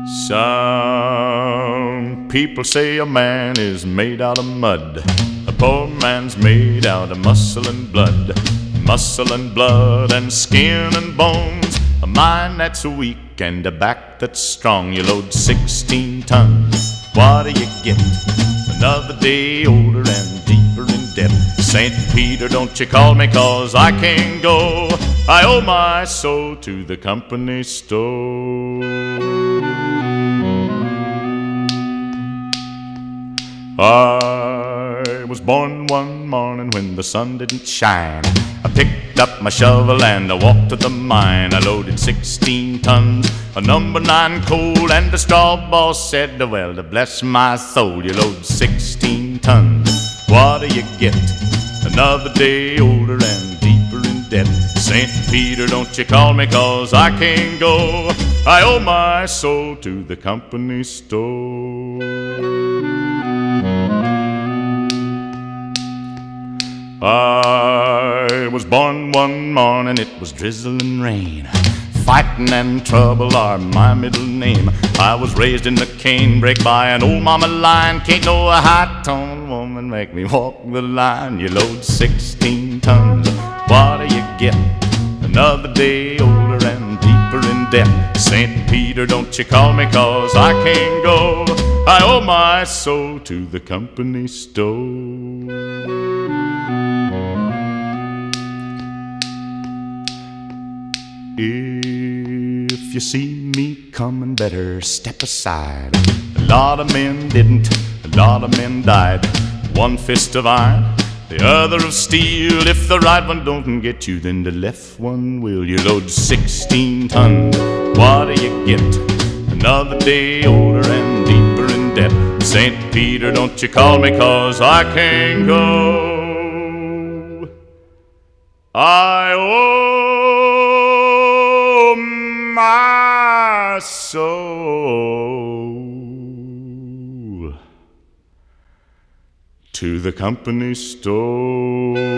Some people say a man is made out of mud. A poor man's made out of muscle and blood. Muscle and blood and skin and bones. A mind that's weak and a back that's strong. You load 16 tons, what do you get? Another day older and deeper in debt. St. Peter, don't you call me, 'cause I can't go. I owe my soul to the company store. I was born one morning when the sun didn't shine. I picked up my shovel and I walked to the mine. I loaded 16 tons of number 9 coal, and the straw boss said, well, to bless my soul, you load 16 tons, what do you get? Another day older and deeper in debt. St. Peter, don't you call me, 'cause I can't go. I owe my soul to the company store. I was born one morning, it was drizzling rain. Fighting and trouble are my middle name. I was raised in the canebrake by an old mama lion. Can't no high-toned woman make me walk the line. You load 16 tons, what do you get? Another day older and deeper in debt. St. Peter, don't you call me, 'cause I can't go. I owe my soul to the company store. If you see me coming, better step aside. A lot of men didn't, a lot of men died. One fist of iron, the other of steel. If the right one don't get you, then the left one will. You load 16 tons, what do you get? Another day older and deeper in debt. St. Peter, don't you call me, 'cause I can't go. I owe my soul to the company store.